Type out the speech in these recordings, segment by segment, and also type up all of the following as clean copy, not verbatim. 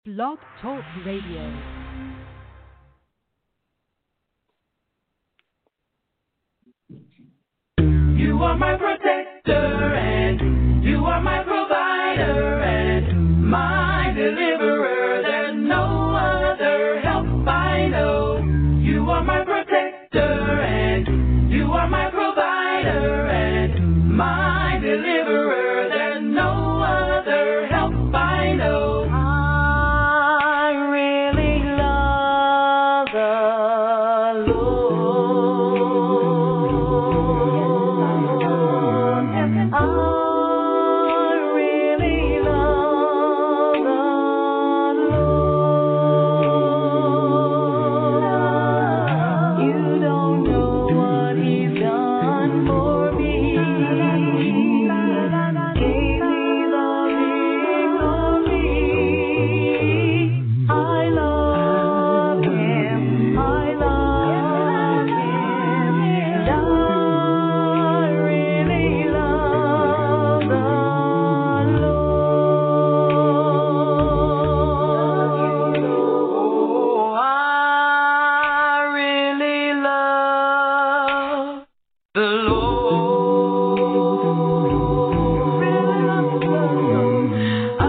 Blog Talk Radio. You are my protector and you are my provider and my deliverer. There's no other help I know. You are my protector and you are my provider and my deliverer. There's no other help I know. I really love the Lord. I really love the Lord. You don't know what He's done for me. Gave me the victory. I love Him. I love Him. And I really love the Lord. Oh, I really love the Lord. I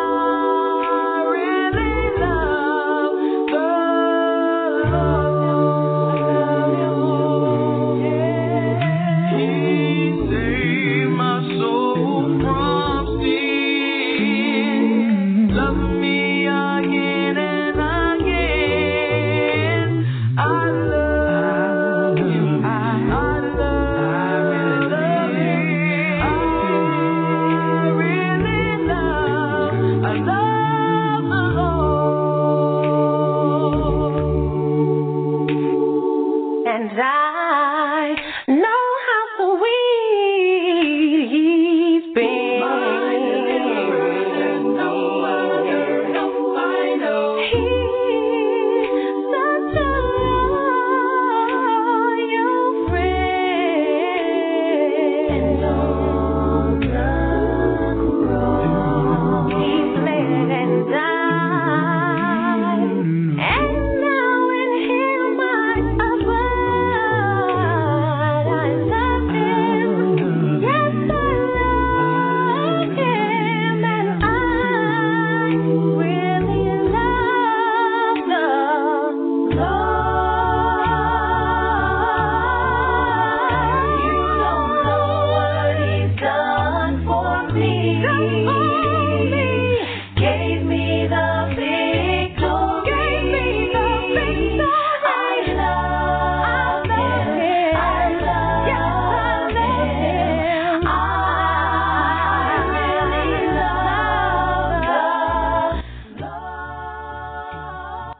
really love the Lord. He saved my soul from sin. Loved me again and again. I love Him. I love Him. I really love. I love the Lord. And I know how sweet He's been. My deliverer, no other help I know. He's such a loyal friend. And on the cross He bled and died. And now in Him I abide. I love Him. Yes, I love Him. And I really love the Lord. You don't know what He's done for me. Gave me the victory. I love Him. I love Him. I really love the Lord.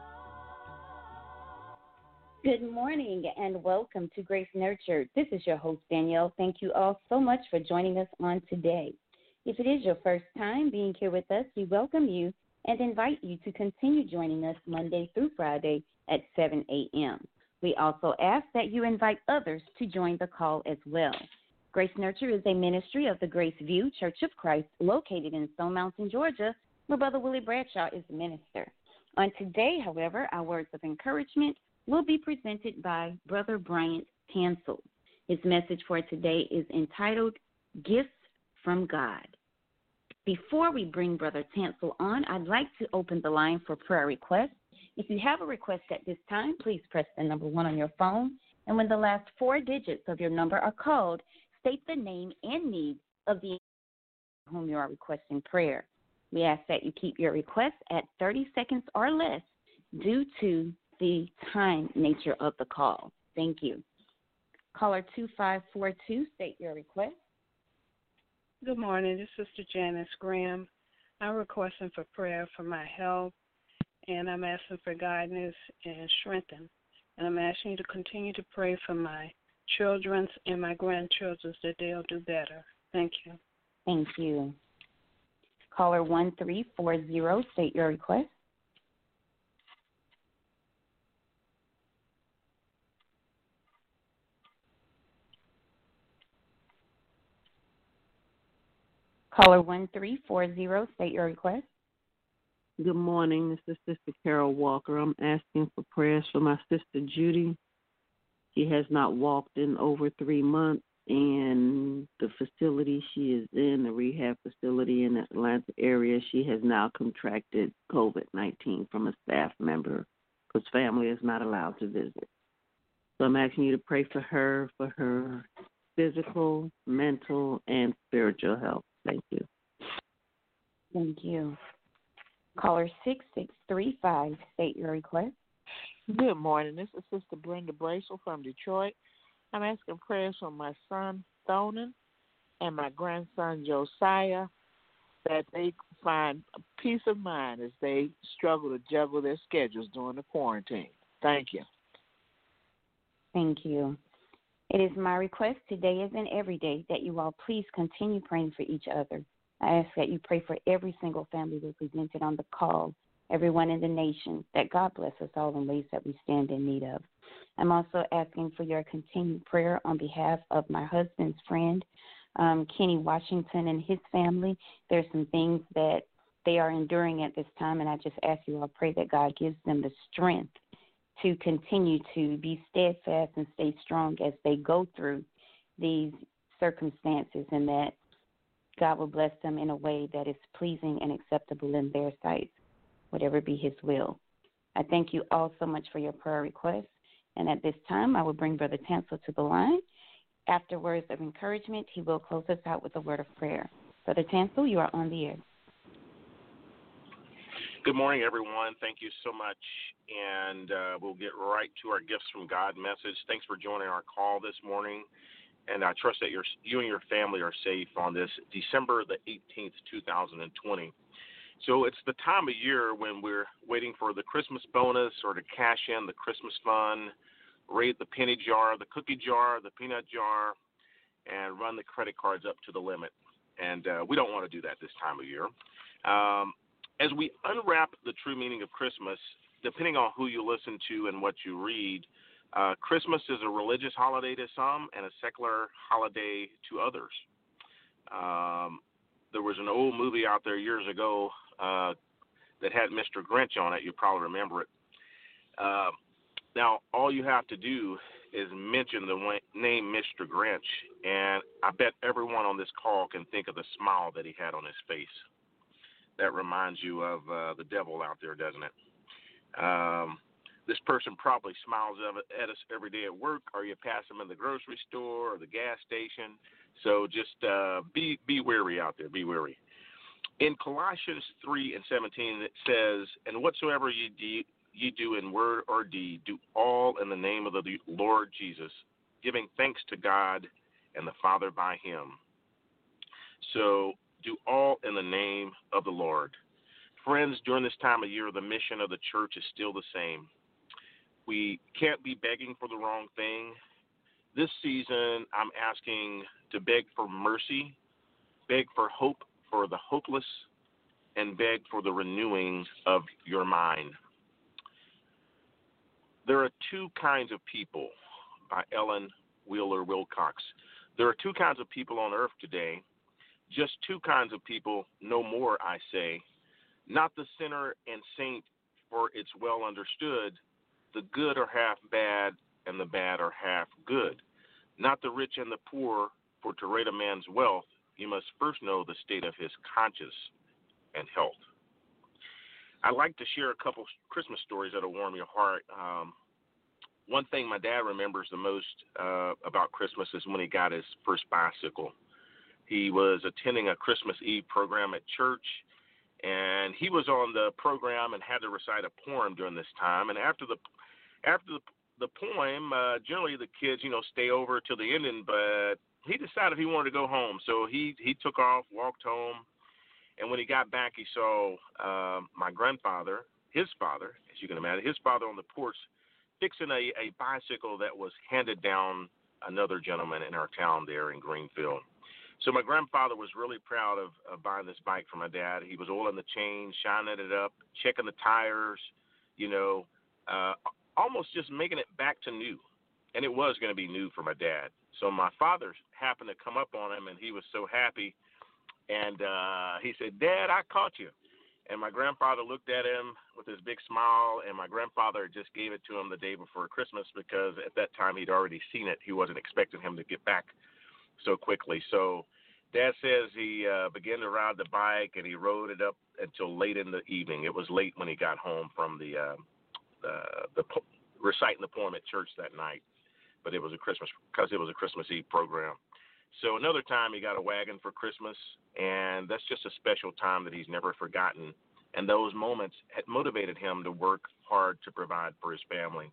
Good morning and welcome to Grace Nurtured. This is your host, Danielle. Thank you all so much for joining us on today. If it is your first time being here with us, we welcome you and invite you to continue joining us Monday through Friday at 7 a.m. We also ask that you invite others to join the call as well. Grace Nurture is a ministry of the Grace View Church of Christ located in Stone Mountain, Georgia, where Brother Willie Bradshaw is the minister. On today, however, our words of encouragement will be presented by Brother Bryant Tansel. His message for today is entitled Gifts from God. Before we bring Brother Tansel on, I'd like to open the line for prayer requests. If you have a request at this time, please press the number 1 on your phone, and when the last 4 digits of your number are called, state the name and need of the whom you are requesting prayer. We ask that you keep your request at 30 seconds or less due to the time nature of the call. Thank you. Caller 2542, state your request. Good morning. This is Sister Janice Graham. I'm requesting for prayer for my health, and I'm asking for guidance and strengthen. And I'm asking you to continue to pray for my children's and my grandchildren's that they'll do better. Thank you. Thank you. Caller 1340, state your request. Caller 1340, state your request. Good morning. This is Sister Carol Walker. I'm asking for prayers for my sister Judy. She has not walked in over 3 months, and the facility she is in, the rehab facility in the Atlanta area, she has now contracted COVID-19 from a staff member because family is not allowed to visit. So I'm asking you to pray for her physical, mental, and spiritual health. Thank you. Thank you. Caller 6635, state your request. Good morning. This is Sister Brenda Bracel from Detroit. I'm asking prayers for my son, Thonan, and my grandson, Josiah, that they find peace of mind as they struggle to juggle their schedules during the quarantine. Thank you. Thank you. It is my request today as in every day that you all please continue praying for each other. I ask that you pray for every single family represented on the call, everyone in the nation, that God bless us all in ways that we stand in need of. I'm also asking for your continued prayer on behalf of my husband's friend, Kenny Washington, and his family. There's some things that they are enduring at this time, and I just ask you all pray that God gives them the strength to continue to be steadfast and stay strong as they go through these circumstances, and that God will bless them in a way that is pleasing and acceptable in their sight, whatever be his will. I thank you all so much for your prayer requests. And at this time, I will bring Brother Tansel to the line. After words of encouragement, he will close us out with a word of prayer. Brother Tansel, you are on the air. Good morning, everyone. Thank you so much. And we'll get right to our Gifts from God message. Thanks for joining our call this morning. And I trust that you and your family are safe on this December the 18th, 2020. So it's the time of year when we're waiting for the Christmas bonus or to cash in the Christmas fund, raid the penny jar, the cookie jar, the peanut jar, and run the credit cards up to the limit. And we don't want to do that this time of year. As we unwrap the true meaning of Christmas, depending on who you listen to and what you read, Christmas is a religious holiday to some and a secular holiday to others. There was an old movie out there years ago that had Mr. Grinch on it. You probably remember it. Now, all you have to do is mention the name Mr. Grinch, and I bet everyone on this call can think of the smile that he had on his face. That reminds you of the devil out there, doesn't it? This person probably smiles at us every day at work, or you pass them in the grocery store or the gas station. So just be wary out there. Be wary. In Colossians 3:17, it says, "And whatsoever ye do in word or deed, do all in the name of the Lord Jesus, giving thanks to God and the Father by him." So do all in the name of the Lord. Friends, during this time of year, the mission of the church is still the same. We can't be begging for the wrong thing. This season, I'm asking to beg for mercy, beg for hope for the hopeless, and beg for the renewing of your mind. There are two kinds of people, by Ellen Wheeler Wilcox. There are two kinds of people on earth today. Just two kinds of people, no more, I say. Not the sinner and saint, for it's well understood. The good are half bad, and the bad are half good. Not the rich and the poor, for to rate a man's wealth, you must first know the state of his conscience and health. I'd like to share a couple Christmas stories that'll warm your heart. One thing my dad remembers the most about Christmas is when he got his first bicycle. He was attending a Christmas Eve program at church, and he was on the program and had to recite a poem during this time. And after the poem, generally the kids, stay over till the ending, but he decided he wanted to go home. So he took off, walked home, and when he got back, he saw my grandfather, his father, as you can imagine, his father on the porch fixing a bicycle that was handed down another gentleman in our town there in Greenfield. So my grandfather was really proud of buying this bike for my dad. He was oiling the chain, shining it up, checking the tires, almost just making it back to new. And it was going to be new for my dad. So my father happened to come up on him, and he was so happy. And he said, "Dad, I caught you." And my grandfather looked at him with his big smile, and my grandfather just gave it to him the day before Christmas because at that time he'd already seen it. He wasn't expecting him to get back so quickly. So Dad says he began to ride the bike, and he rode it up until late in the evening. It was late when he got home from the reciting the poem at church that night, but it was a Christmas Eve program. So another time he got a wagon for Christmas, and that's just a special time that he's never forgotten. And those moments had motivated him to work hard to provide for his family.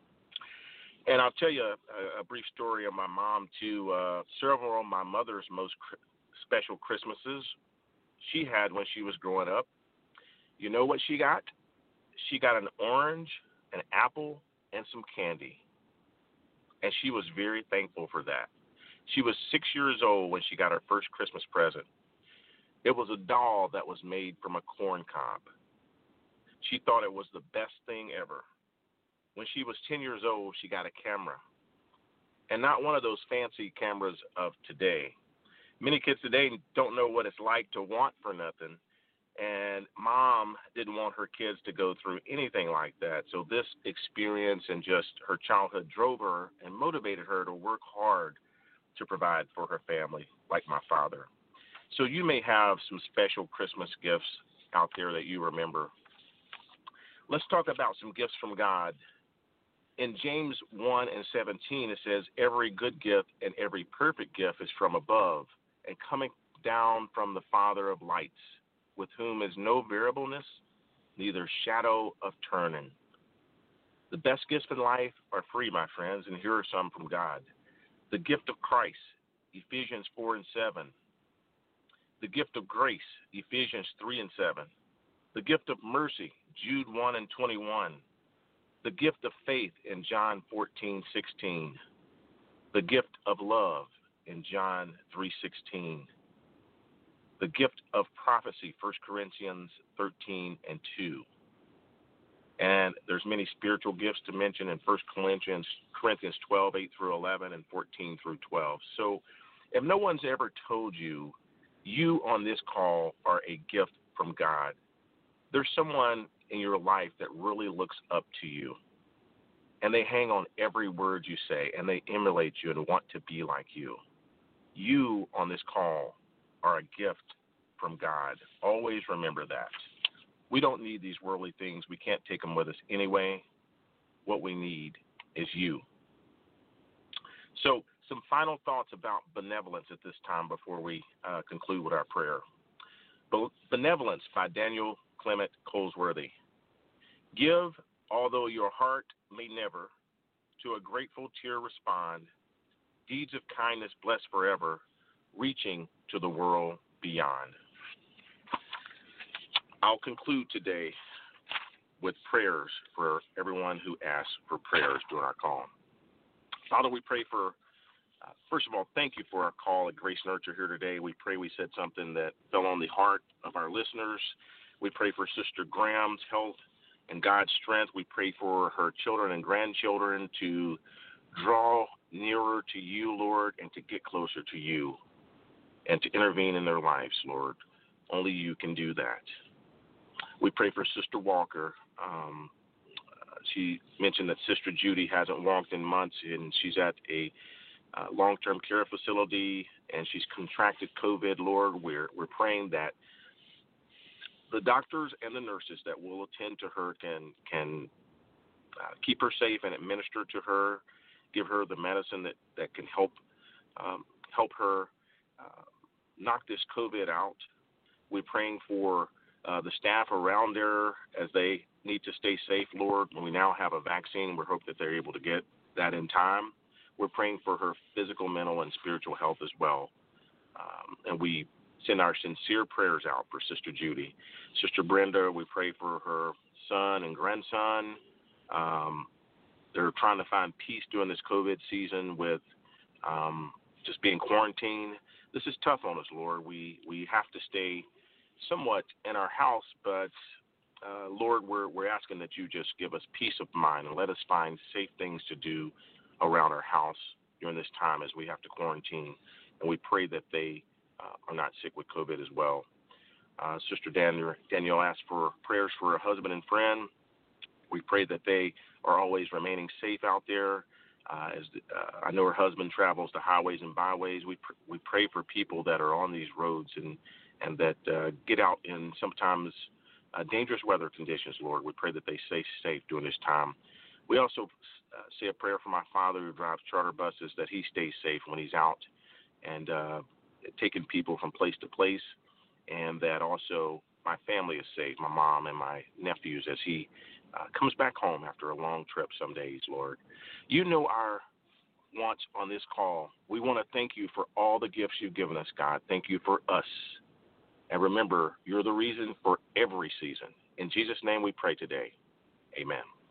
And I'll tell you a brief story of my mom, too. Several of my mother's most special Christmases she had when she was growing up. You know what she got? She got an orange, an apple, and some candy. And she was very thankful for that. She was 6 years old when she got her first Christmas present. It was a doll that was made from a corn cob. She thought it was the best thing ever. When she was 10 years old, she got a camera. And not one of those fancy cameras of today. Many kids today don't know what it's like to want for nothing. And Mom didn't want her kids to go through anything like that. So this experience and just her childhood drove her and motivated her to work hard to provide for her family, like my father. So you may have some special Christmas gifts out there that you remember. Let's talk about some gifts from God. In James 1:17, it says, every good gift and every perfect gift is from above and coming down from the Father of lights, with whom is no variableness, neither shadow of turning. The best gifts in life are free, my friends, and here are some from God. The gift of Christ, Ephesians 4:7. The gift of grace, Ephesians 3:7. The gift of mercy, Jude 1:21. The gift of faith in John 14:16. The gift of love in John 3:16. The gift of prophecy, 1 Corinthians 13:2. And there's many spiritual gifts to mention in 1 Corinthians 12:8-11 and 14-12. So if no one's ever told you, you on this call are a gift from God. There's someone in your life that really looks up to you. And they hang on every word you say, and they emulate you and want to be like you. You on this call are a gift from God. Always remember that. We don't need these worldly things. We can't take them with us anyway. What we need is you. So some final thoughts about benevolence at this time before we conclude with our prayer. Benevolence by Daniel Clement Colesworthy. Give, although your heart may never, to a grateful tear respond, deeds of kindness blessed forever, reaching to the world beyond. I'll conclude today with prayers for everyone who asked for prayers during our call. Father, we pray for, first of all, thank you for our call at Grace Nurture here today. We pray we said something that fell on the heart of our listeners. We pray for Sister Graham's health and God's strength. We pray for her children and grandchildren to draw nearer to you, Lord, and to get closer to you and to intervene in their lives, Lord. Only you can do that. We pray for Sister Walker. She mentioned that Sister Judy hasn't walked in months, and she's at a long-term care facility, and she's contracted COVID. Lord, we're praying that the doctors and the nurses that will attend to her can keep her safe and administer to her, give her the medicine that can help her knock this COVID out. We're praying for the staff around there as they need to stay safe, Lord. We now have a vaccine. We hope that they're able to get that in time. We're praying for her physical, mental, and spiritual health as well. And we send our sincere prayers out for Sister Judy. Sister Brenda, we pray for her son and grandson. They're trying to find peace during this COVID season with just being quarantined. This is tough on us, Lord. We have to stay somewhat in our house, but Lord, we're asking that you just give us peace of mind and let us find safe things to do around our house during this time as we have to quarantine. And we pray that they are not sick with COVID as well. Sister Danielle asked for prayers for her husband and friend. We pray that they are always remaining safe out there. I know her husband travels the highways and byways. We pray for people that are on these roads and that get out in sometimes dangerous weather conditions, Lord. We pray that they stay safe during this time. We also say a prayer for my father who drives charter buses, that he stays safe when he's out and taking people from place to place, and that also my family is safe, my mom and my nephews, as he comes back home after a long trip some days, Lord. You know our wants on this call. We want to thank you for all the gifts you've given us, God. Thank you for us. And remember, you're the reason for every season. In Jesus' name we pray today. Amen.